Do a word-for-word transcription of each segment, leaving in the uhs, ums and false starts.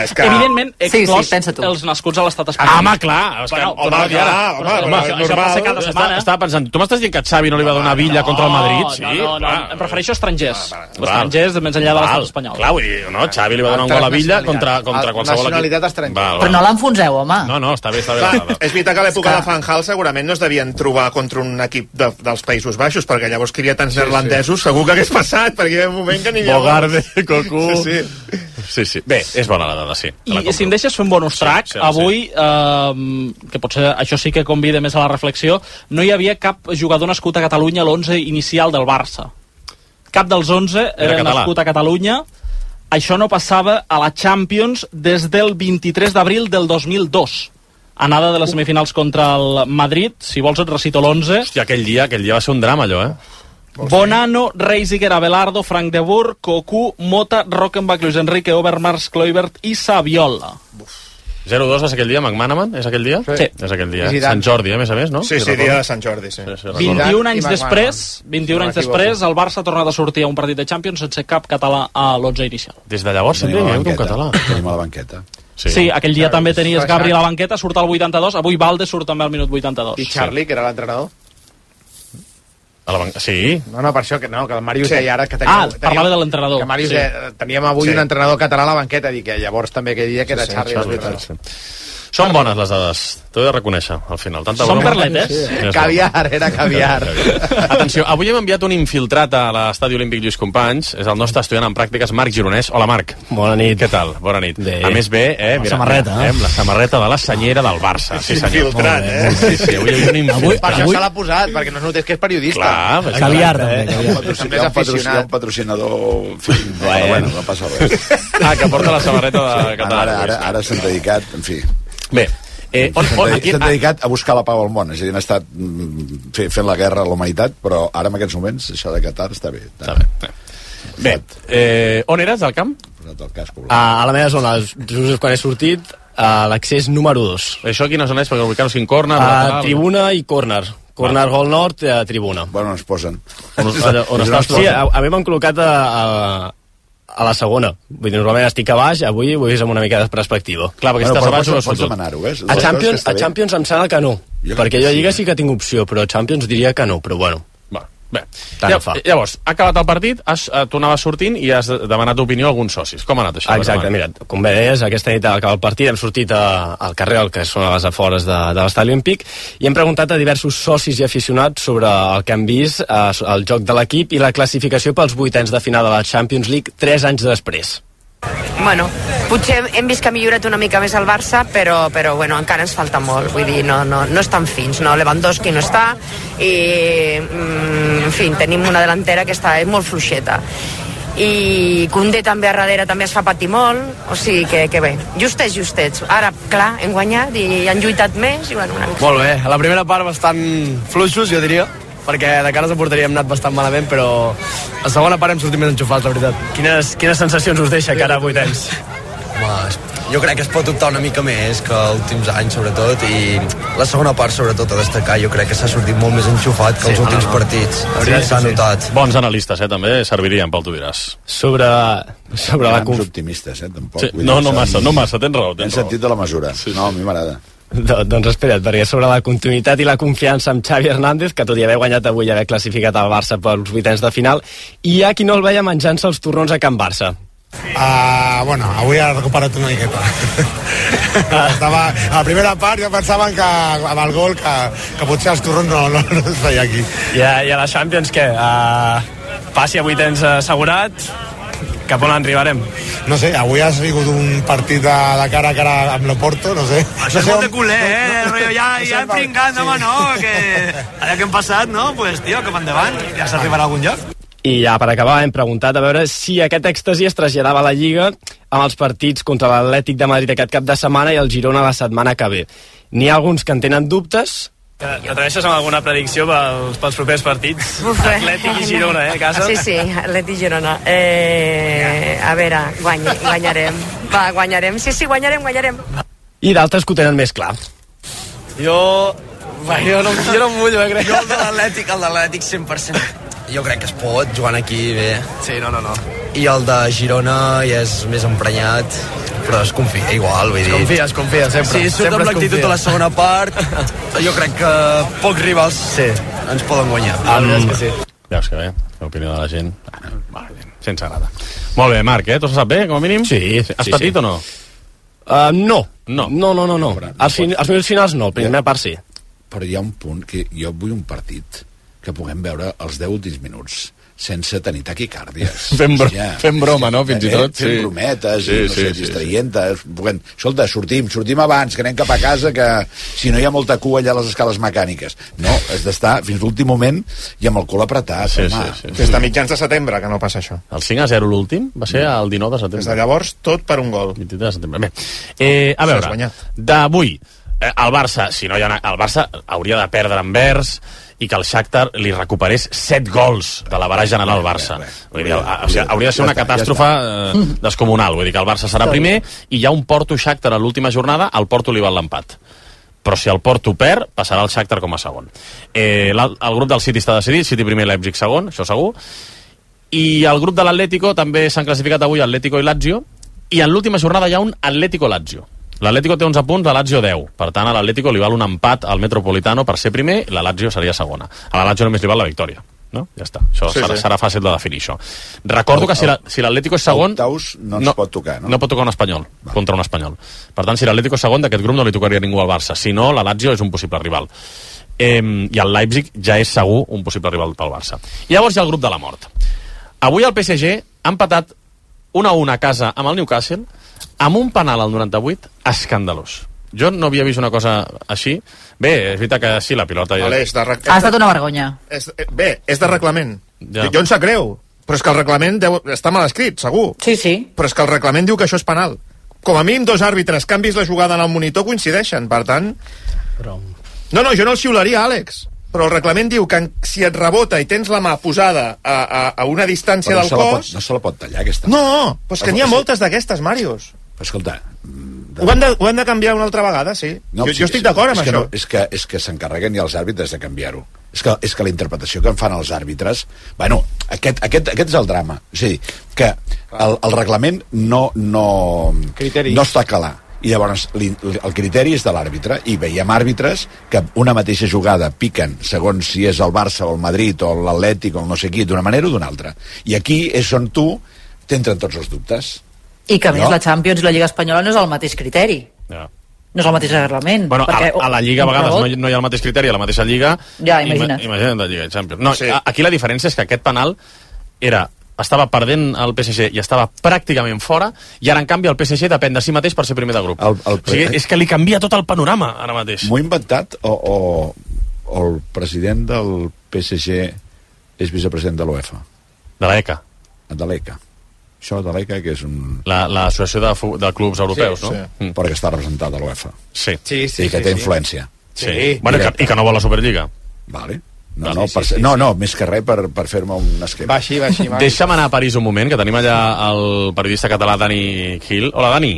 Clar, és que... Evidentment, exclòs sí, sí, els nascuts a l'estat espanyol. Ah, home, clar. És que, Bueno, home, home, clar, clar, home, però, home, això, això passa cada setmana. Estava pensant, tu m'estàs dient que Xavi no li va donar Villa contra el Madrid? Sí, no, no, no, clar. em prefereixo estrangers. Val. Estrangers més enllà de l'estat espanyol. Clar, vull dir, no, Xavi li va donar un gol a Villa contra, contra qualsevol equip. Nacionalitat estrangera. Val, val. Però no l'enfonseu, home. No, no, està bé, està bé. Clar, és veritat que a l'època de Van Gaal segurament no es devien trobar contra un equip de, dels Països Baixos, perquè llavors que hi havia tants neerlandesos, segur que hagués passat, perquè hi havia un moment que n'hi havia... Bogarde, Cocu... Sí, sí. Sí, sí. Bé, és bona la dada, sí. I si em deixes fer un bonus track, sí, sí, avui, eh, que potser això sí que convida més a la reflexió, no hi havia cap jugador nascut a Catalunya a l'onze inicial del Barça. Cap dels onze era, era nascut a Catalunya. Això no passava a la Champions des del vint-i-tres d'abril del dos mil dos. Anada de les semifinals contra el Madrid. Si vols et recito l'onze. Hòstia, aquell dia, aquell dia va ser un drama, allò, eh? Bonano, Reisiger, Abelardo, Frank de Boer, Cocu, Mota, Rockenbach, Luis Enrique, Overmars, Kluivert i Saviola. zero dos va ser aquell dia, McManaman? És aquell dia? Sí. És aquell dia. Sant Jordi, a més a més, no? Sí, sí, dia de Sant Jordi, sí. sí, sí vint-i-un anys després, vint-i-un anys després, el Barça ha tornat a sortir a un partit de Champions sense cap català a l'onze inicial. Des de llavors sempre hi ha un català. Tenim a la banqueta. Sí, sí, aquell dia també tenies Gabri a la banqueta, surt al vuitanta-dos, avui Valde surt també al minut vuitanta-dos. I Charlie, que era l'entrenador? A la ban... Sí. No, no, per això que no, que el Màrius sí. deia ara que teníem... Ah, teníem, parlava de l'entrenador. Que Màrius sí. deia, teníem avui sí. un entrenador català a la banqueta, dic que llavors també aquell dia que era sí, sí, Charlie. Charlie, Charlie sí. Són bones les dades, t'ho he de reconèixer, al final. Tanta Són broma. perletes? Sí. Caviar, era caviar. Atenció, avui hem enviat un infiltrat a l'estadi olímpic Lluís Companys, és el nostre estudiant en pràctiques, Marc Gironès. Hola, Marc. Bona nit. Què tal? Bona nit. Bé. A més bé, eh? La Mira, samarreta, eh? eh? La samarreta de la senyera del Barça. Sí, senyor. Infiltrat, eh? Sí, sí, avui hi ha un infiltrat. Per això se l'ha posat, perquè no es notés que és periodista. Clar, és caviar, eh? també. Hi ha un patrocinador, un patrocinador en fi, però bueno, no passa res. Ah, que porta la samarreta de català. Ara, ara, ara s'han dedicat, en fi... Bé, Eh, on, on, S'han aquí, dedicat a buscar la pau al món, és a dir, han estat fent la guerra a la humanitat, però ara en aquests moments això de Qatar està bé. Està bé. Bé, eh, on eres, al camp? A, a la meva zona, just quan he sortit, a l'accés número dos. Això quina zona és? Perquè ubicar-nos en corner? A tribuna i corner. Corner gol nord, a tribuna. Bueno, on es posen? On, on, on estàs? Sí, a, a mi m'han col·locat a, a, a la segona. Vull dir, normalment estic a baix, avui ho he vist amb una mica de perspectiva. Clar, perquè bueno, estàs a baix o pots, pots demanar-ho, eh? A Champions, a Champions em sembla que no, jo perquè jo a Lliga sí. sí que tinc opció, però a Champions diria que no, però bueno. Va, bé. Tant Ja, fa. llavors, ha acabat el partit, has, tu anaves sortint i has demanat opinió a alguns socis. Com ha anat això? Exacte, mira, com bé deies, aquesta nit al acabar el partit hem sortit a, al carrer, al que són a les afores de, de l'estadi olímpic, i hem preguntat a diversos socis i aficionats sobre el que han vist, eh, el joc de l'equip i la classificació pels vuitens de final de la Champions League tres anys després. Bueno, potser hem vist que ha millorat una mica més el Barça, però, però bueno, encara ens falta molt, vull dir, no, no, no estan fins, no? Lewandowski no està i, mm, en fi, tenim una delantera que està molt fluixeta i Koundé també a darrere també es fa patir molt, o sigui que, que bé, justets, justets, ara clar, hem guanyat i han lluitat més i bueno, una mica. Molt bé, a la primera part bastant fluixos, jo diria, perquè de cares a porteria hem anat bastant malament, però a la segona part hem sortit més enxufats, la veritat. Quines, quines sensacions us deixa cara a vuitens? Home, jo crec que es pot optar una mica més que els últims anys, sobretot, i la segona part, sobretot, a destacar, jo crec que s'ha sortit molt més enxufat que els sí, últims no, no. partits. Sí, s'ha sí, notat. Sí. Bons analistes, eh, també, servirien pel tu diràs. Sobre, sobre la... Conf... optimistes, eh, tampoc. Sí, no, no massa, no massa, tens raó. Tens en sentit de la mesura. Sí, sí. No, a mi m'agrada. Do, doncs espera't, perquè sobre la continuïtat i la confiança amb Xavi Hernández, que tot i haver guanyat avui i haver classificat el Barça pels vuitens de final, hi ha qui no el veia menjant-se els torrons a Can Barça. Uh, bueno, avui ha recuperat una miqueta. Estava, a la primera part ja pensaven que amb el gol que, que potser els torrons no, no, no es feia aquí. I a, i a la Champions què? Uh, passi a vuitens assegurat, cap on arribarem? No sé, avui ha sigut un partit de, de cara a cara amb l'Oporto, no sé. Això és molt de culer, eh? No sé, ja, ja hem trincat, home, no? Que allà que hem passat, no? Pues, tio, cap endavant, ja s'arribarà a algun lloc. I ja per acabar hem preguntat a veure si aquest èxtasi es traslladava a la Lliga amb els partits contra l'Atlètic de Madrid aquest cap de setmana i el Girona la setmana que ve. N'hi ha alguns que en tenen dubtes. T'atreveixes amb alguna predicció pels, pels propers partits? Uf, eh. Atlètic i Girona, eh, a casa? Sí, sí, Atlètic i Girona. Eh, a veure, guany, guanyarem. Va, guanyarem. Sí, sí, guanyarem, guanyarem. I d'altres que ho tenen més clar. Jo... Va, jo no, jo no em mullo, eh, crec. Jo el de l'Atlètic, el de l'Atlètic cent per cent. Jo crec que es pot, jugant aquí bé. Sí, no, no, no. I el de Girona ja és més emprenyat. però es confia igual, vull dir... Es confia, es confia, sempre. Sí, surt amb l'actitud de la segona part, jo crec que pocs rivals sí. ens poden guanyar. La veritat és que sí. Veus que bé, l'opinió de la gent... Va, sense agrada. Molt bé, Marc, eh? Tu sap bé, com a mínim? Sí. Has sí, patit sí. o no? Uh, no. No. No, no, no. no. Els, fin els minuts finals no, primera part sí. Però hi ha un punt que jo vull un partit que puguem veure els deu últims minuts sense tenir taquicàrdies. Fem, bro ja, fem broma, no? Fins i tot. Fem sí. brometes, sí, i, no sí, sé, sí, distraient-te. Sí. Escolta, sortim, sortim abans, que anem cap a casa, que si no hi ha molta cua allà a les escales mecàniques. No, has d'estar fins l'últim moment i amb el cul apretat. Sí, sí, sí, sí. Des de mitjans de setembre que no passa això. El cinc a zero l'últim va ser el dinou de setembre. Des de llavors, tot per un gol. vint-i-tres de setembre. Bé, eh, a veure, d'avui, eh, el Barça, si no hi ha... El Barça hauria de perdre Anvers i que el Shakhtar li recuperés set gols de la baralla general al Barça. Vull dir, o sigui, hauria de ser una catàstrofe eh, descomunal. Vull dir que el Barça serà primer i hi ha un Porto-Shakhtar a l'última jornada, al Porto li val l'empat. Però si el Porto perd, passarà el Shakhtar com a segon. Eh, el grup del City està decidit, City primer, Leipzig segon, això segur. I el grup de l'Atlético també s'han classificat avui Atlético i Lazio, i en l'última jornada hi ha un Atlético-Lazio. L'Atlético té onze punts, la Lazio deu. Per tant, a l'Atlético li val un empat al Metropolitano per ser primer, i la Lazio seria segona. A la Lazio només li val la victòria. No? Ja està. Això sí, serà, sí. serà fàcil de definir, això. Recordo que si l'Atlético és segon... Octaus no ens no, pot tocar, no? No pot tocar un espanyol, Va. contra un espanyol. Per tant, si l'Atlético és segon, d'aquest grup no li tocaria ningú al Barça. Si no, la Lazio és un possible rival. Eh, I el Leipzig ja és segur un possible rival pel Barça. I llavors hi ha el grup de la mort. Avui el P S G ha empatat un a un a casa amb el Newcastle amb un penal al noranta-vuit escandalós. Jo no havia vist una cosa així. Bé, és veritat que sí, la pilota... Ja... Vale, és de... Ha estat una vergonya. És... Bé, és de reglament. Ja. Jo em sap greu, però és que el reglament deu... està mal escrit, segur. Sí, sí. Però és que el reglament diu que això és penal. Com a mínim dos àrbitres que han vist la jugada en el monitor coincideixen, per tant... Però... No, no, jo no el xiularia, Àlex. Però el reglament diu que si et rebota i tens la mà posada a, a, a una distància no del cos... Pot, no se la pot tallar, aquesta. No, però és que n'hi ha moltes d'aquestes, Màrius. Escolta... De... Ho, han de, ho han de canviar una altra vegada, sí. No, jo, sí, jo estic d'acord amb és això. No, és que, és que s'encarreguen ja els àrbitres de canviar-ho. És que, és que la interpretació que en fan els àrbitres... Bueno, aquest, aquest, aquest és el drama. O sigui, que el, el reglament no, no, no està clar. I llavors li, el criteri és de l'àrbitre, i veiem àrbitres que una mateixa jugada piquen segons si és el Barça o el Madrid o l'Atlètic o el no sé qui, d'una manera o d'una altra. I aquí és on tu t'entren tots els dubtes. I que a més no? la Champions i la Lliga Espanyola no és el mateix criteri. Ja. No és el mateix reglament. Bueno, perquè, a, a la Lliga a vegades no, no hi ha el mateix criteri, a la mateixa Lliga... Ja, imagina't. Ima, imagina't la Lliga Champions. No, sí. Aquí la diferència és que aquest penal era... estava perdent el P S G i estava pràcticament fora, i ara en canvi el P S G depèn de si mateix per ser primer de grup. El, el, o sigui, és que li canvia tot el panorama ara mateix. M'ho he inventat o, o, o el president del P S G és vicepresident de l'UEFA? De l'E C A. De l'E C A. Això de l'E C A, que és un... L'associació la, de, de clubs europeus, sí, no? Sí. Mm. Perquè està representat a l'UEFA. Sí. Sí, sí, I que sí, té sí. influència. Sí. sí. Bueno, i que, i que no vol la Superliga. Vale. No, sí, no, sí, per, sí, sí, no, sí. no, més que res per, per fer-me un esquema. Va així, va així. Va. Deixa'm anar a París un moment, que tenim allà el periodista català Dani Gil. Hola, Dani.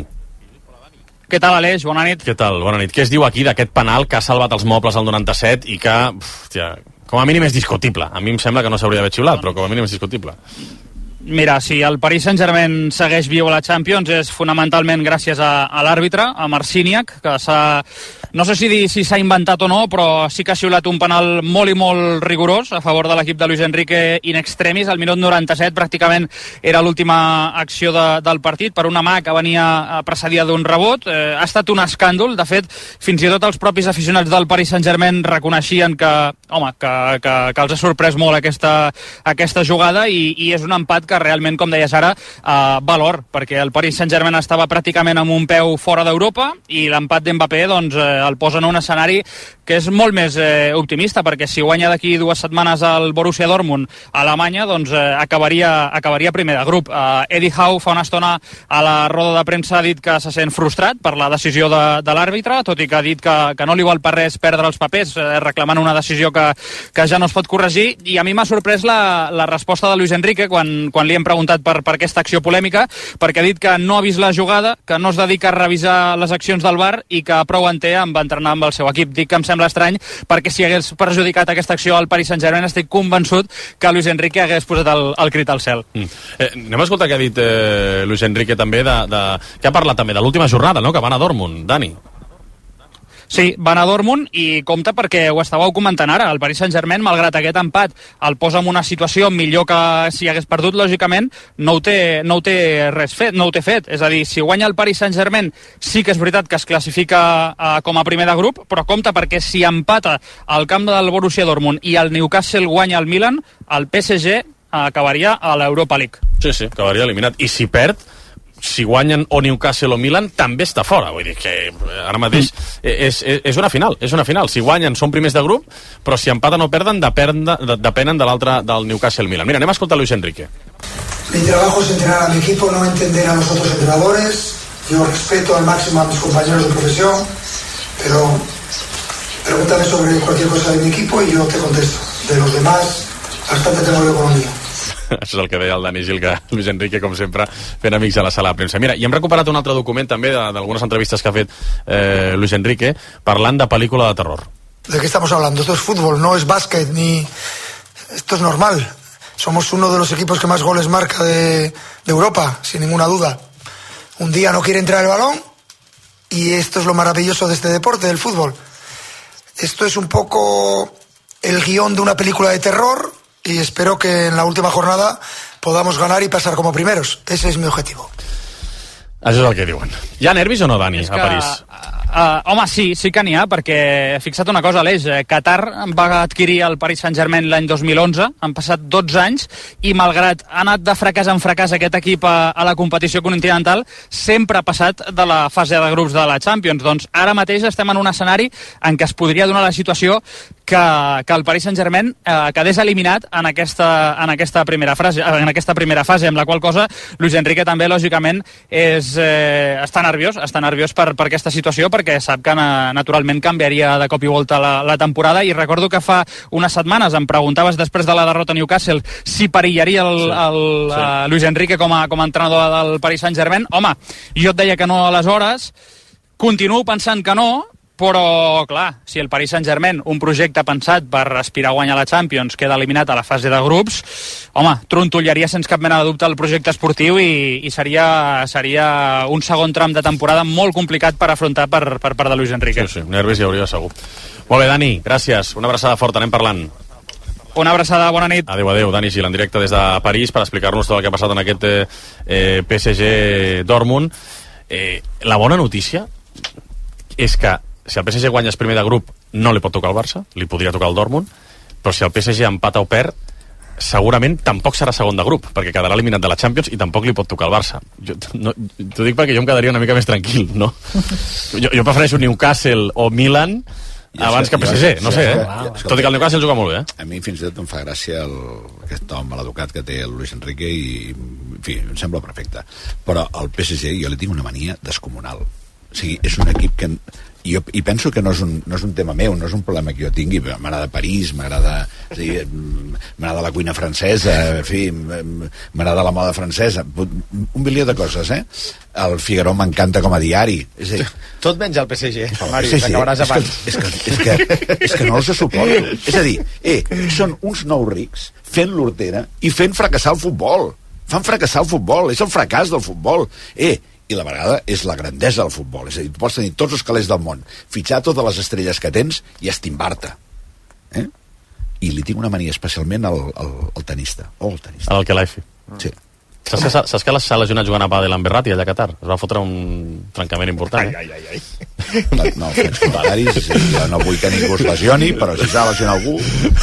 Què tal, Aleix? Bona nit. Què tal? Bona nit. Què es diu aquí d'aquest penal que ha salvat els mobles al noranta-set i que, hòstia, com a mínim és discutible? A mi em sembla que no s'hauria d'haver xiulat, però com a mínim és discutible. Mira, si el Paris Saint-Germain segueix viu a la Champions és fonamentalment gràcies a, a l'àrbitre, a Marciniak, que s'ha... No sé si dir si s'ha inventat o no, però sí que ha xiulat un penal molt i molt rigorós a favor de l'equip de Luis Enrique in extremis. Al minut noranta-set pràcticament era l'última acció de, del partit per una mà que venia precedida d'un rebot. Eh, ha estat un escàndol. De fet, fins i tot els propis aficionats del Paris Saint-Germain reconeixien que, home, que, que, que els ha sorprès molt aquesta, aquesta jugada i, i és un empat que realment, com deies ara, eh, valor, perquè el Paris Saint-Germain estava pràcticament amb un peu fora d'Europa i l'empat d'Mbappé, doncs, eh, el posa en un escenari que és molt més eh, optimista, perquè si guanya d'aquí dues setmanes el Borussia Dortmund a Alemanya, doncs eh, acabaria, acabaria primer de grup. Eh, Eddie Howe fa una estona a la roda de premsa ha dit que se sent frustrat per la decisió de, de l'àrbitre, tot i que ha dit que, que no li val per res perdre els papers, eh, reclamant una decisió que, que ja no es pot corregir, i a mi m'ha sorprès la, la resposta de Luis Enrique quan, quan li hem preguntat per, per aquesta acció polèmica, perquè ha dit que no ha vist la jugada, que no es dedica a revisar les accions del V A R i que prou en té amb entrenar amb el seu equip. Dic que em sembla sembla estrany, perquè si hagués perjudicat aquesta acció al Paris Saint-Germain, estic convençut que Luis Enrique hagués posat el, el crit al cel. Mm. Eh, anem a escoltar què ha dit eh, Luis Enrique també, de, de, que ha parlat també de l'última jornada, no?, que van a Dortmund, Dani. Sí, van a Dortmund i compte perquè ho estàveu comentant ara, el Paris Saint-Germain, malgrat aquest empat, el posa en una situació millor que si hagués perdut, lògicament, no ho té, no ho té res fet, no ho té fet. És a dir, si guanya el Paris Saint-Germain, sí que és veritat que es classifica eh, com a primer de grup, però compte perquè si empata al camp del Borussia Dortmund i el Newcastle guanya el Milan, el P S G acabaria a l'Europa League. Sí, sí, acabaria eliminat. I si perd, si guanyen o Newcastle o Milan, també està fora. Vull dir que ara mateix és, és, és una final, és una final. Si guanyen són primers de grup, però si empaten o perden depenen de, depenen de l'altre, del Newcastle Milan. Mira, anem a escoltar Luis Enrique. Mi trabajo es entrenar a mi equipo, no entender a los otros entrenadores. Yo respeto al máximo a mis compañeros de profesión, pero pregúntame sobre cualquier cosa de mi equipo y yo te contesto. De los demás, bastante tengo yo con lo mío. Això és el que deia el Dani Gil, que Luis Enrique, com sempre, fent amics a la sala de premsa. Mira, i hem recuperat un altre document també d'algunes entrevistes que ha fet eh, Luis Enrique parlant de pel·lícula de terror. ¿De qué estamos hablando? Esto es fútbol, no es básquet, ni... Esto es normal. Somos uno de los equipos que más goles marca de, de Europa, sin ninguna duda. Un día no quiere entrar el balón y esto es lo maravilloso de este deporte, del fútbol. Esto es un poco el guión de una película de terror y espero que en la última jornada podamos ganar y pasar como primeros. Ese es mi objetivo. Això és el que diuen. Hi ha nervis o no, Dani, a París? Uh, home, sí, sí que n'hi ha, perquè fixa't una cosa, Aleix, eh, Qatar va adquirir el Paris Saint-Germain l'any dos mil onze, han passat dotze anys, i malgrat ha anat de fracàs en fracàs aquest equip a, a la competició continental, sempre ha passat de la fase de grups de la Champions. Doncs ara mateix estem en un escenari en què es podria donar la situació que, que el Paris Saint-Germain eh, quedés eliminat en aquesta, en aquesta primera fase, en aquesta primera fase, amb la qual cosa Luis Enrique també, lògicament, és, eh, està nerviós, està nerviós per, per aquesta situació, perquè sap que naturalment canviaria de cop i volta la, la temporada, i recordo que fa unes setmanes em preguntaves després de la derrota a Newcastle si perillaria el, sí, el, sí. Uh, Luis Enrique com a, com a entrenador del Paris Saint-Germain. Home, jo et deia que no aleshores, continuo pensant que no, però, clar, si el Paris Saint-Germain, un projecte pensat per aspirar a guanyar la Champions, queda eliminat a la fase de grups, home, trontollaria sense cap mena de dubte el projecte esportiu i, i seria, seria un segon tram de temporada molt complicat per afrontar per, per part de Luis Enrique. Sí, sí, nervis hi hauria segur. Molt bé, Dani, gràcies. Una abraçada forta, anem parlant. Una abraçada, bona nit. Adéu, adéu, Dani Gil, en directe des de París per explicar-nos tot el que ha passat en aquest eh, P S G Dortmund. Eh, la bona notícia és que si el P S G guanya el primer de grup, no li pot tocar el Barça, li podria tocar el Dortmund, però si el P S G empata o perd, segurament tampoc serà segon de grup, perquè quedarà eliminat de la Champions i tampoc li pot tocar el Barça. Jo, no, t'ho dic perquè jo em quedaria una mica més tranquil, no? Jo, jo prefereixo Newcastle o Milan abans que P S G, no sé, eh? Tot i que el Newcastle juga molt bé, eh? A mi fins i tot em fa gràcia el, aquest home maleducat que té el Luis Enrique i, en fi, em sembla perfecte. Però el P S G jo li tinc una mania descomunal. O sigui, és un equip que... I, jo, i penso que no és, un, no és un tema meu, no és un problema que jo tingui. M'agrada París, m'agrada m'agrada la cuina francesa, en fi, m'agrada la moda francesa, un milió de coses, eh? El Figaro m'encanta com a diari. És a dir, tot menys el P S G, Mari, P S G t'acabaràs abans. És que, és, que, és, que, és que no els suporto. És a dir, eh, són uns nous rics fent l'hortera i fent fracassar el futbol. Fan fracassar el futbol, és el fracàs del futbol. Eh, i la vegada és la grandesa del futbol, és a dir, tu pots tenir tots els calés del món, fitxar totes les estrelles que tens i estimbar-te, eh? I li tinc una mania especialment al, al, al tenista, o al tenista al Kelaifi. Sí. Saps que, saps que s'ha lesionat jugant a pàdel amb Berratti allà a Qatar? Es va fotre un trencament important, eh? Ai, ai, ai, ai. No, fets comentaris, jo no vull que ningú es lesioni, però si s'ha lesionat algú...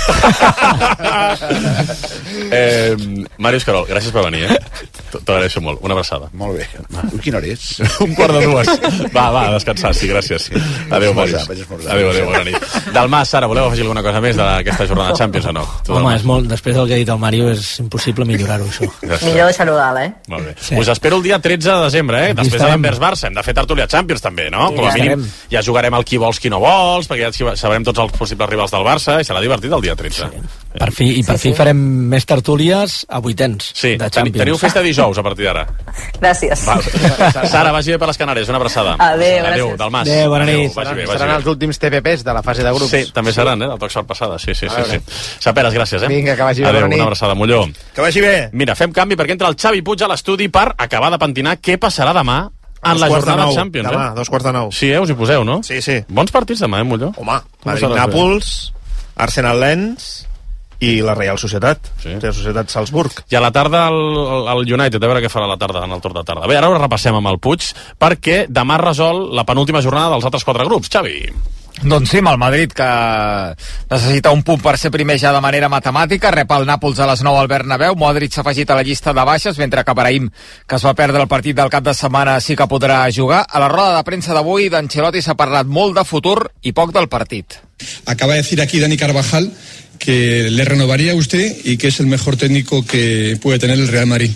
eh, Màrius Carol, gràcies per venir, eh? T'agraeixo molt. Una abraçada. Molt bé. Quina hora és? Un quart de dues. Va, va, a descansar, sí, gràcies. Adéu, Màrius. Adéu, adéu, bona nit. Dalmas, Sara, voleu afegir alguna cosa més d'aquesta jornada de Champions o no? Tu, home, és molt, després del que ha dit el Màrius, és impossible millorar-ho, això. Millor deixar-ho dalt, eh? Molt bé. Sí. Us espero el dia tretze de desembre, eh? Després de l'Anvers Barça. Hem de fer tertúlia Champions, també, no? Com a mínim ja jugarem el qui vols, qui no vols, perquè ja sabrem tots els possibles rivals del Barça, i serà divertit el dia tretze. Sí. Per fi, I per sí, fi sí. farem més tertúlies a vuitens sí. de Champions. Teniu festa dijous a partir d'ara. Gràcies. Val. Sara, vagi bé per les Canàries, una abraçada. Adéu, gràcies. Adéu, del Mas. Adéu, bona nit. Adéu, vagi bé, vagi seran bé. els últims T P Ps de la fase de grups. Sí, també seran, eh, del toc sort passada. Sí, sí, sí, sí. Saperes, gràcies, eh? Vinga, que vagi bé, Adéu, bona nit. una abraçada, Molló. Que vagi bé. Mira, fem canvi perquè entra el Xavi Puig a l'estudi per acabar de pentinar què passarà demà en dos la quarts jornada de nou, Champions. Demà, eh? dos quarts de nou. Sí, eh, us hi poseu, no? Sí, sí. Bons partits demà, eh, Molló? Home, Madrid-Nàpols, Arsenal-Lens i la Reial Societat, sí. La Societat Salzburg. I a la tarda el, el United, a veure què farà a la tarda, en el torn de tarda. Bé, ara ho repassem amb el Puig, perquè demà resol la penúltima jornada dels altres quatre grups. Xavi. Doncs sí, amb el Madrid, que necessita un punt per ser primer ja de manera matemàtica, rep el Nàpols a les nou al Bernabéu. Modric s'ha afegit a la llista de baixes, mentre que Brahim, que es va perdre el partit del cap de setmana, sí que podrà jugar. A la roda de premsa d'avui, d'Ancelotti s'ha parlat molt de futur i poc del partit. Acaba de decir aquí Dani Carvajal que le renovaría a usted y que es el mejor técnico que puede tener el Real Madrid.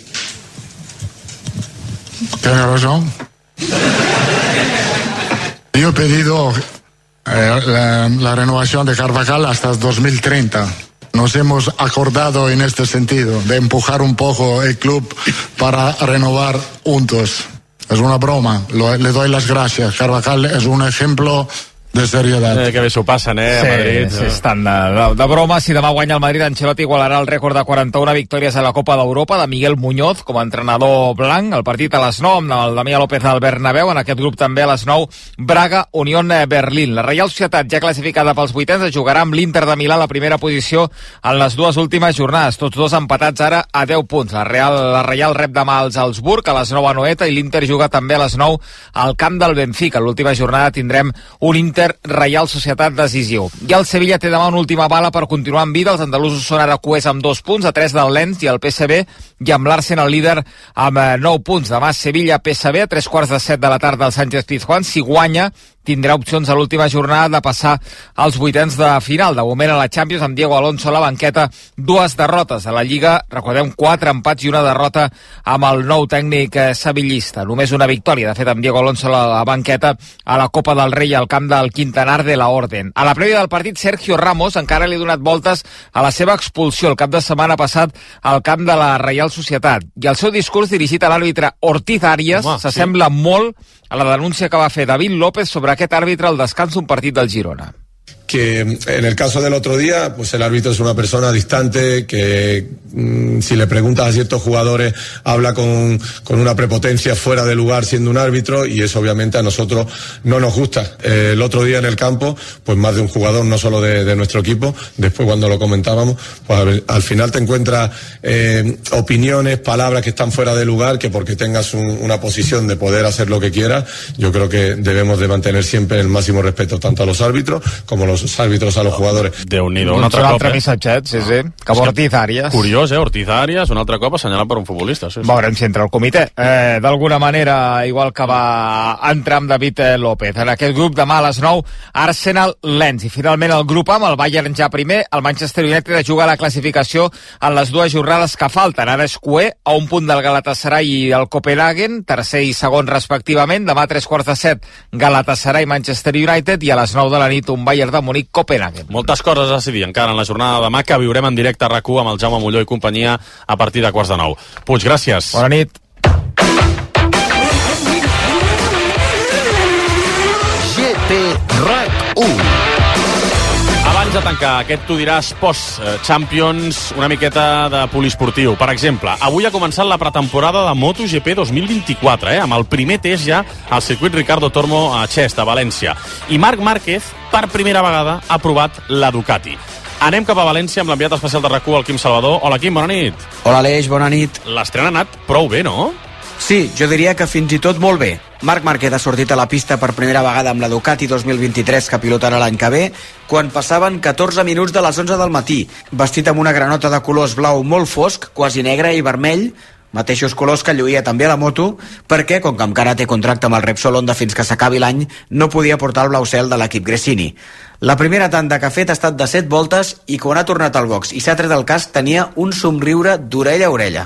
Tiene razón. Yo he pedido eh, la, la renovación de Carvajal hasta dos mil treinta. Nos hemos acordado en este sentido, de empujar un poco el club para renovar juntos. Es una broma, Lo, le doy las gracias. Carvajal es un ejemplo de seriedad. Eh, que bé s'ho passen, eh, sí, a Madrid. Sí, estan de, de, de broma. Si demà guanya el Madrid, Ancelotti igualarà el rècord de quaranta-una victòries a la Copa d'Europa de Miguel Muñoz com a entrenador blanc. El partit a les nou, amb el Damià López al Bernabéu. En aquest grup també a les nou, Braga, Unión Berlín. La Reial Societat, ja classificada pels vuitens, jugarà amb l'Inter de Milà a la primera posició en les dues últimes jornades. Tots dos empatats ara a deu punts. La Real, la Reial rep demà els Salzburg a les nou a Noeta i l'Inter juga també a les nou al camp del Benfica. En l'última jornada tindrem un Inter Reial Societat decisiu. I el Sevilla té demà una última bala per continuar en vida. Els andalusos són ara cuers amb dos punts, a tres del Lens i el P S V, i amb l'Arsenal líder amb nou punts. Demà Sevilla-P S V a tres quarts de set de la tarda al Sánchez Pizjuán. Si guanya, tindrà opcions a l'última jornada de passar als vuitens de final. De moment a la Champions, amb Diego Alonso a la banqueta, dues derrotes. A la Lliga, recordem, quatre empats i una derrota amb el nou tècnic sevillista. Només una victòria, de fet, amb Diego Alonso a la banqueta a la Copa del Rei al camp del Quintanar de la Orden. A la prèvia del partit, Sergio Ramos encara li ha donat voltes a la seva expulsió el cap de setmana passat al camp de la Reial Societat. I el seu discurs dirigit a l'àrbitre Ortiz Arias s'assembla sí. molt a la denúncia que va fer David López sobre aquest àrbitre al descans d'un partit del Girona. Que en el caso del otro día, pues el árbitro es una persona distante que mmm, si le preguntas a ciertos jugadores habla con, con una prepotencia fuera de lugar siendo un árbitro, y eso obviamente a nosotros no nos gusta. Eh, el otro día en el campo, pues más de un jugador, no solo de, de nuestro equipo, después cuando lo comentábamos, pues a ver, al final te encuentras eh, opiniones, palabras que están fuera de lugar, que porque tengas un, una posición de poder hacer lo que quieras, yo creo que debemos de mantener siempre el máximo respeto tanto a los árbitros como a los àrbitres, a los jugadors. Déu-n'hi-do, un un altre un cop. altre missatget, sí, sí. Que Ortiz Arias. Curiós, eh? Ortiz Arias, un altre cop assenyalat per un futbolista. Sí, sí. Veurem si entra al comitè. Eh, D'alguna manera, igual que va entrar amb David López. En aquest grup demà a les nou, Arsenal-Lens. I finalment el grup A, amb el Bayern ja primer, el Manchester United juga la classificació en les dues jornades que falten. Ara és cuer a un punt del Galatasaray i el Copenhagen, tercer i segon respectivament. Demà a tres quarts de set, Galatasaray-Manchester United, i a les nou de la nit un Bayern de Munic Copenhagen. Moltes coses a decidir encara en la jornada de demà, que viurem en directe a RAC u amb el Jaume Molló i companyia a partir de quarts de nou. Puig, gràcies. Bona nit. G T RAC u. Abans de tancar aquest Tu diràs post-Champions, una miqueta de poliesportiu. Per exemple, avui ha començat la pretemporada de MotoGP dos mil vint-i-quatre, eh? Amb el primer test ja al circuit Ricardo Tormo a Xest, a València. I Marc Márquez, per primera vegada, ha provat la Ducati. Anem cap a València amb l'enviat especial de RAC u, el Quim Salvador. Hola, Quim, bona nit. Hola, Aleix, bona nit. L'estrena ha anat prou bé, no? Sí, jo diria que fins i tot molt bé. Marc Márquez ha sortit a la pista per primera vegada amb la Ducati dos mil vint-i-tres, que pilotarà l'any que ve, quan passaven catorze minuts de les onze del matí, vestit amb una granota de colors blau molt fosc, quasi negre i vermell, mateixos colors que lluïa també a la moto, perquè, com que encara té contracte amb el Repsol Honda fins que s'acabi l'any, no podia portar el blau cel de l'equip Gresini. La primera tanda que ha fet ha estat de set voltes i quan ha tornat al box i s'ha tret el casc tenia un somriure d'orella a orella.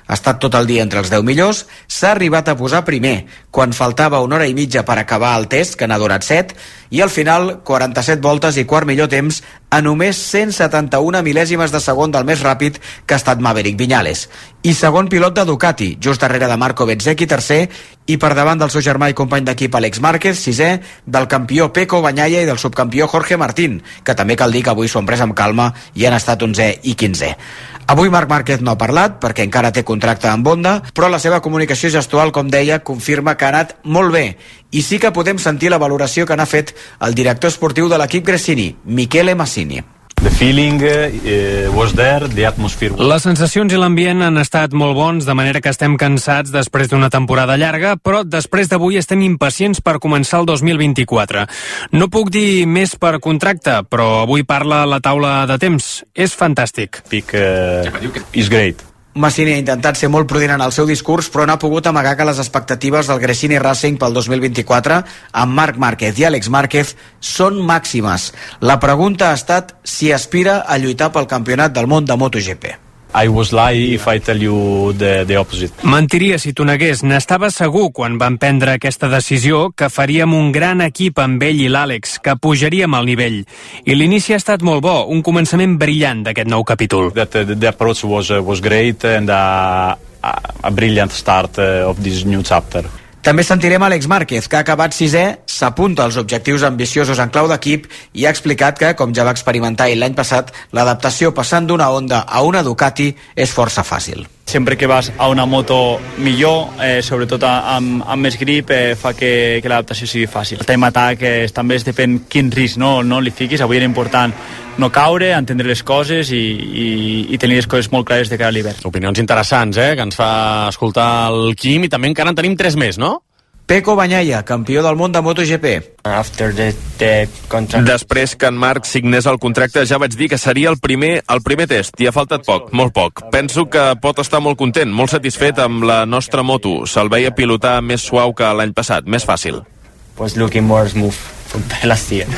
Ha estat tot el dia entre els deu millors, s'ha arribat a posar primer, quan faltava una hora i mitja per acabar el test, que n'ha durat set, i al final, quaranta-set voltes i quart millor temps a només cent setanta-una mil·lèsimes de segon del més ràpid que ha estat Maverick Viñales. I segon pilot de Ducati, just darrere de Marco Bezzecchi, tercer, i per davant del seu germà i company d'equip Alex Márquez, sisè, del campió Pecco Bagnaia i del subcampió Jorge Martín, que també cal dir que avui s'ho han pres amb calma i han estat onzè i quinzè. Avui Marc Márquez no ha parlat perquè encara té contracte amb Honda, però la seva comunicació gestual, com deia, confirma que ha anat molt bé. I sí que podem sentir la valoració que n'ha fet el director esportiu de l'equip Gresini, Michele Massini. The feeling uh, was there, the atmosphere was... Les sensacions i l'ambient han estat molt bons, de manera que estem cansats després d'una temporada llarga, però després d'avui estem impacients per començar el dos mil vint-i-quatre. No puc dir més per contracte, però avui parla la taula de temps. És fantàstic. Pick, uh, is great. Massini ha intentat ser molt prudent en el seu discurs, però no ha pogut amagar que les expectatives del Gresini Racing pel dos mil vint-i-quatre amb Marc Márquez i Àlex Márquez són màximes. La pregunta ha estat si aspira a lluitar pel campionat del món de MotoGP. I was lie if I tell you the, the opposite. Mentiria si t'ho negués. N'estava segur quan vam prendre aquesta decisió que faríem un gran equip amb ell i l'Àlex, que pujaríem al nivell. I l'inici ha estat molt bo, un començament brillant d'aquest nou capítol. That, uh, the approach was, uh, was great and uh, a brilliant start uh, of this new chapter. També sentirem Àlex Márquez, que ha acabat sisè, s'apunta als objectius ambiciosos en clau d'equip i ha explicat que, com ja va experimentar ell l'any passat, l'adaptació passant d'una Honda a una Ducati és força fàcil. Sempre que vas a una moto millor, eh, sobretot amb, amb més grip, eh, fa que, que l'adaptació sigui fàcil. El time attack eh, també es depèn quin risc no, no li fiquis. Avui era important no caure, entendre les coses i, i, i tenir les coses molt clares de cara a l'hivern. Opinions interessants, eh?, que ens fa escoltar el Quim, i també encara en tenim tres més, no? Pecco Bagnaia, campió del món de MotoGP. After the, the contract... Després que en Marc signés el contracte ja vaig dir que seria el primer, el primer test, i ha faltat poc, molt poc. Penso que pot estar molt content, molt satisfet amb la nostra moto. Se'l veia pilotar més suau que l'any passat, més fàcil. Was looking more smooth from last year.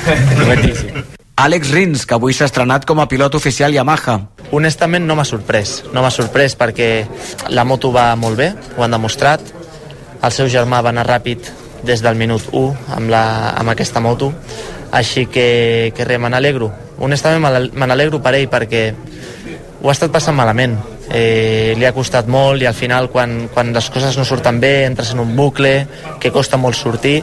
Àlex Rins, que avui s'ha estrenat com a pilot oficial Yamaha. Honestament no m'ha sorprès, no m'ha sorprès perquè la moto va molt bé, ho han demostrat. El seu germà va anar ràpid des del minut u amb, la, amb aquesta moto, així que, que res, me n'alegro. Honestament me n'alegro per ell perquè ho ha estat passant malament. Eh, li ha costat molt i al final quan, quan les coses no surten bé entres en un bucle que costa molt sortir.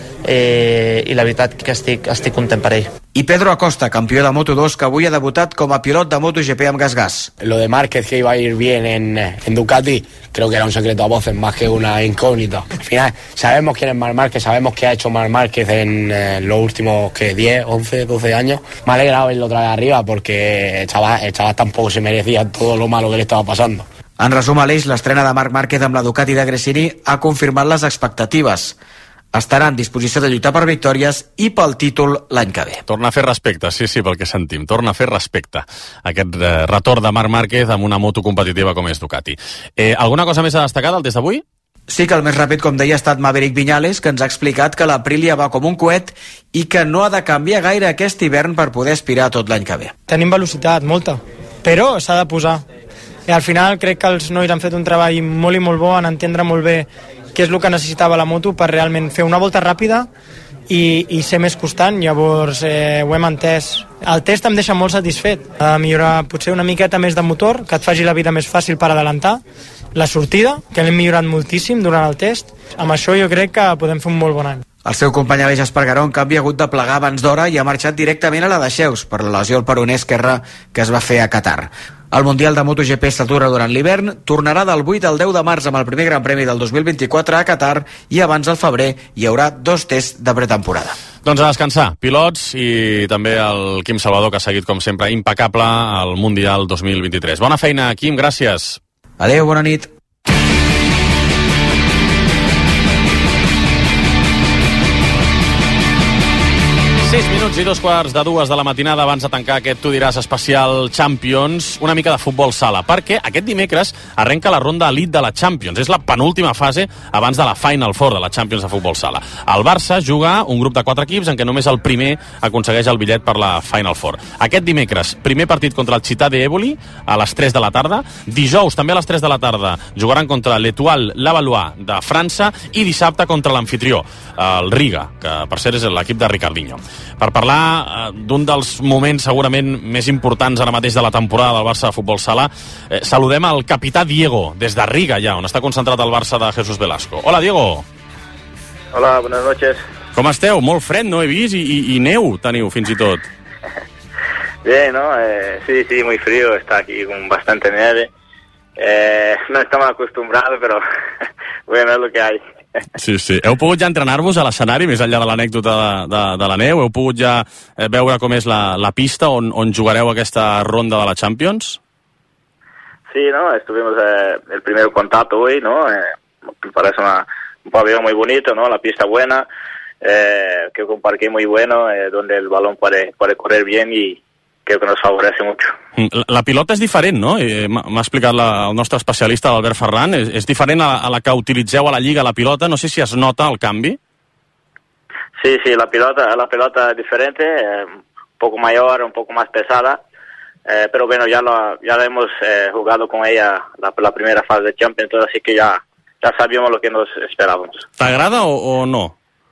Eh, i la veritat que estic, estic content per ell. I Pedro Acosta, campió de Moto dos, que avui ha debutat com a pilot de MotoGP amb gas-gas. Lo de Márquez, que iba a ir bien en, en Ducati, creo que era un secreto a voces más que una incógnita. Al final, sabemos quién es Marc Márquez, sabemos qué ha hecho Marc Márquez en eh, los últimos que diez, once, doce años. Me ha alegrado verlo otra vez arriba porque el chaval, el chaval tampoco se merecía todo lo malo que le estaba pasando. En resum, Aleix, l'estrena de Marc Márquez amb la Ducati de Gresini ha confirmat les expectatives. Estarà en disposició de lluitar per victòries i pel títol l'any que ve. Torna a fer respecte, sí, sí, pel que sentim. Torna a fer respecte. Aquest eh, retorn de Marc Márquez amb una moto competitiva com és Ducati. Eh, alguna cosa més a destacar del test d'avui? Sí que el més ràpid, com deia, ha estat Maverick Viñales, que ens ha explicat que l'Aprilia va com un coet i que no ha de canviar gaire aquest hivern per poder aspirar tot l'any que ve. Tenim velocitat, molta, però s'ha de posar. I al final crec que els nois han fet un treball molt i molt bo en entendre molt bé què és el que necessitava la moto per realment fer una volta ràpida i, i ser més constant. Llavors eh, ho hem entès. El test em deixa molt satisfet. Ha de millorar potser una miqueta més de motor, que et faci la vida més fàcil per adelantar. La sortida, que l'hem millorat moltíssim durant el test. Amb això jo crec que podem fer un molt bon any. El seu company Aleix Espargaró, en canvi, ha hagut de plegar abans d'hora i ha marxat directament a la de Xeus per la lesió al peroné esquerre que es va fer a Qatar. El Mundial de MotoGP s'atura durant l'hivern, tornarà del vuit al deu de març amb el primer Gran Premi del dos mil vint-i-quatre a Qatar i abans al febrer hi haurà dos tests de pretemporada. Doncs a descansar, pilots i també el Quim Salvador, que ha seguit com sempre impecable al Mundial dos mil vint-i-tres. Bona feina, Quim, gràcies. Adéu, bona nit. sis minuts i dos quarts de dues de la matinada abans de tancar aquest Tu diràs especial Champions, una mica de futbol sala, perquè aquest dimecres arrenca la ronda Elite de la Champions. És la penúltima fase abans de la Final Four de la Champions de futbol sala. El Barça juga un grup de quatre equips en què només el primer aconsegueix el bitllet per la Final Four. Aquest dimecres, primer partit contra el Città d'Eboli a les tres de la tarda. Dijous, també a les tres de la tarda, jugaran contra l'Étoile Lavallois de França i dissabte contra l'anfitrió, el Riga, que per cert és l'equip de Ricardinho. Per parlar eh, d'un dels moments segurament més importants ara mateix de la temporada del Barça de futbol sala, eh, saludem al capità Diego, des de Riga ja, on està concentrat el Barça de Jesús Velasco. Hola, Diego. Hola, buenas noches. Com esteu? Molt fred, no he vist, i, i, i neu teniu fins i tot. Bien, ¿no? Eh, sí, sí, muy frío, está aquí con bastante nieve. Eh, no estamos acostumbrados, pero bueno, es lo que hay. Sí, sí. Heu pogut ja entrenar-vos a l'escenari, més enllà de l'anècdota de, de, de la neu? Heu pogut ja eh, veure com és la, la pista on, on jugareu aquesta ronda de la Champions? Sí, ¿no? Estuvimos eh, el primer contacto hoy, ¿no? Eh, me parece una, un pabellón muy bonito, ¿no? La pista buena, eh, creo que un parque muy bueno, eh, donde el balón puede, puede correr bien y creo que nos favorece mucho. La, la pilota és diferent, no? Eh, M'ha explicat la, el nostre especialista, l'Albert Ferran. És, és diferent a, a la que utilitzeu a la Lliga, la pilota. No sé si es nota el canvi. Sí, sí, la pilota, la pilota es diferente, eh, un poco mayor, un poco más pesada, eh, pero bueno, ya lo, ya lo hemos eh, jugado con ella la, la primera fase de Champions, así que ya, ya sabíamos lo que nos esperábamos. ¿T'agrada o, o no?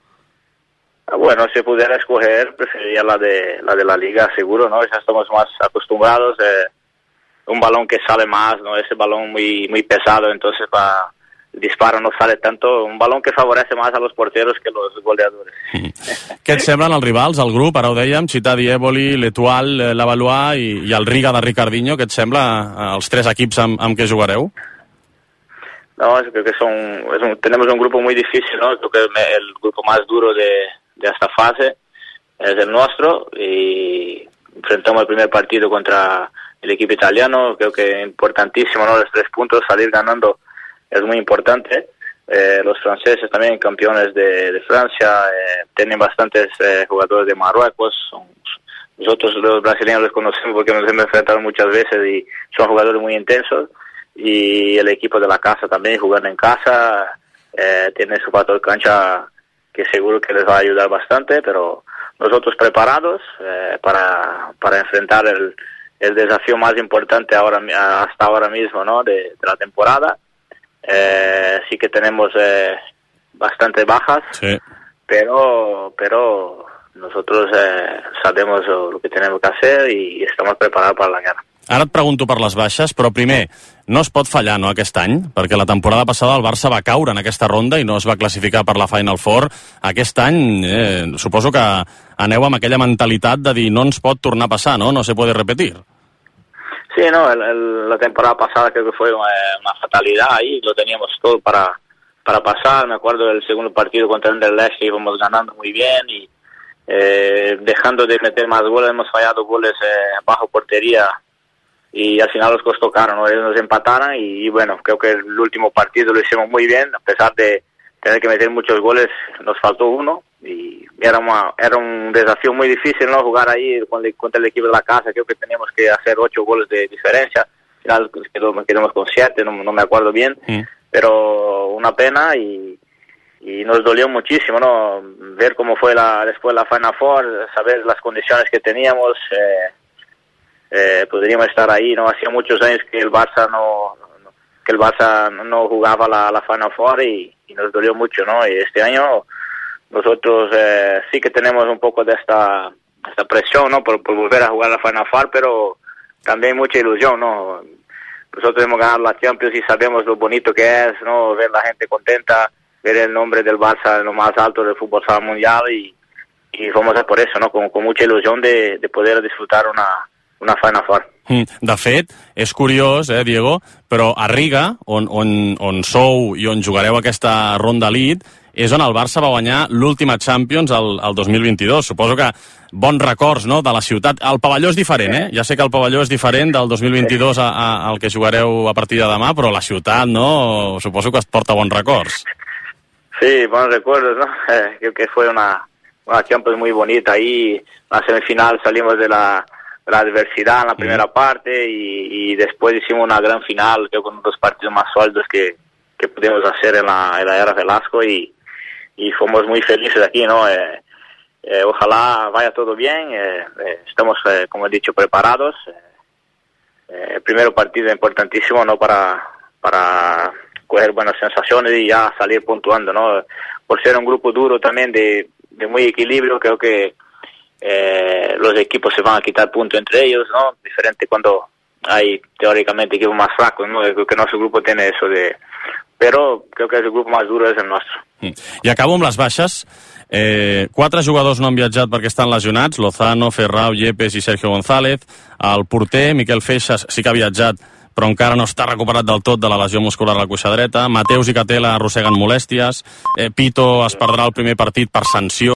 Bueno, si pudiera escoger, preferiría la de la de la Liga, seguro, ¿no? Ya estamos más acostumbrados, eh, un balón que sale más, ¿no? Ese balón muy muy pesado, entonces para el disparo no sale tanto, un balón que favorece más a los porteros que los goleadores. Què et semblen els rivals, el grup? Ara ho dèiem, Città d'Eboli, l'Étoile Lavallois i, i el Riga de Ricardinho. Què et sembla els tres equips amb, amb què jugareu? No, creo que son, es un, tenemos un grupo muy difícil, ¿no? Creo que el grupo más duro de de esta fase es el nuestro y enfrentamos el primer partido contra el equipo italiano. Creo que es importantísimo, ¿no? Los tres puntos, salir ganando es muy importante. Eh, los franceses también, campeones de, de Francia, eh, tienen bastantes eh, jugadores de Marruecos. Son, nosotros los brasileños los conocemos porque nos hemos enfrentado muchas veces y son jugadores muy intensos. Y el equipo de la casa también, jugando en casa, eh, tiene su factor cancha que seguro que les va a ayudar bastante, pero nosotros preparados eh, para, para enfrentar el, el desafío más importante ahora hasta ahora mismo, ¿no? de, de la temporada. Eh, sí que tenemos eh, bastante bajas, sí. pero pero nosotros eh, sabemos lo que tenemos que hacer y estamos preparados para la guerra. Ara et pregunto per les baixes, però primer, no es pot fallar, no, aquest any? Perquè la temporada passada el Barça va caure en aquesta ronda i no es va classificar per la Final Four. Aquest any, eh, suposo que aneu amb aquella mentalitat de dir no ens pot tornar a passar, no? No se puede repetir. Sí, no, el, el, la temporada pasada creo que fue una, una fatalidad ahí, lo teníamos todo para, para pasar. Me acuerdo del segundo partido contra el Anderlecht, íbamos ganando muy bien y eh, dejando de meter más goles, hemos fallado goles eh, bajo portería. Y al final nos costó caro, ¿no? Ellos nos empataron y, y bueno, creo que el último partido lo hicimos muy bien, a pesar de tener que meter muchos goles, nos faltó uno y era, una, era un desafío muy difícil, ¿no? Jugar ahí contra el equipo de la casa, creo que teníamos que hacer ocho goles de diferencia, al final quedamos con siete, no, no me acuerdo bien, mm. pero una pena y, y nos dolió muchísimo, ¿no? Ver cómo fue la, después la Final Four, saber las condiciones que teníamos, eh, Eh, podríamos estar ahí, no hacía muchos años que el Barça no, no que el Barça no jugaba la, la Final Four y, y nos dolió mucho, ¿no? Y este año nosotros eh, sí que tenemos un poco de esta, esta presión, ¿no? Por, por volver a jugar la Final Four, pero también mucha ilusión, ¿no? Nosotros hemos ganado la Champions y sabemos lo bonito que es, ¿no? Ver la gente contenta, ver el nombre del Barça en lo más alto del fútbol sala mundial y, y vamos a por eso, ¿no? Con, con mucha ilusión de, de poder disfrutar una una Final Four. De fet, és curiós, eh, Diego, però a Riga, on, on, on sou i on jugareu aquesta ronda Elite, és on el Barça va guanyar l'última Champions el, el dos mil vint-i-dos. Suposo que bons records, no?, de la ciutat. El pavelló és diferent, eh? Ja sé que el pavelló és diferent del dos mil vint-i-dos a, a, al que jugareu a partir de demà, però la ciutat, no?, suposo que es porta bons records. Sí, buenos recuerdos, ¿no? Eh, creo que fue una una Champions muy bonita ahí. En la semifinal salimos de la, de la adversidad en la primera parte y, y después hicimos una gran final, creo, con dos partidos más sólidos que, que pudimos hacer en la, en la era Velasco y, y fuimos muy felices aquí, ¿no? Eh, eh, ojalá vaya todo bien, eh, eh, estamos, eh, como he dicho, preparados. Eh, el primer partido importantísimo, ¿no? Para, para coger buenas sensaciones y ya salir puntuando, ¿no? Por ser un grupo duro también de, de muy equilibrio, creo que eh, los equipos se van a quitar puntos entre ellos, ¿no? Diferente cuando hay teóricamente equipos más flacos, ¿no? Creo que nuestro grupo tiene eso de... Pero creo que el grupo más duro és el nostre. I acabo amb les baixes. Eh, quatre jugadors no han viatjat perquè estan lesionats: Lozano, Ferrao, Yepes i Sergio González. El porter, Miquel Feixas, sí que ha viatjat, però encara no està recuperat del tot de la lesió muscular a la cuixa dreta. Mateus i Catela arrosseguen molèsties. Eh, Pito es perdrà el primer partit per sanció.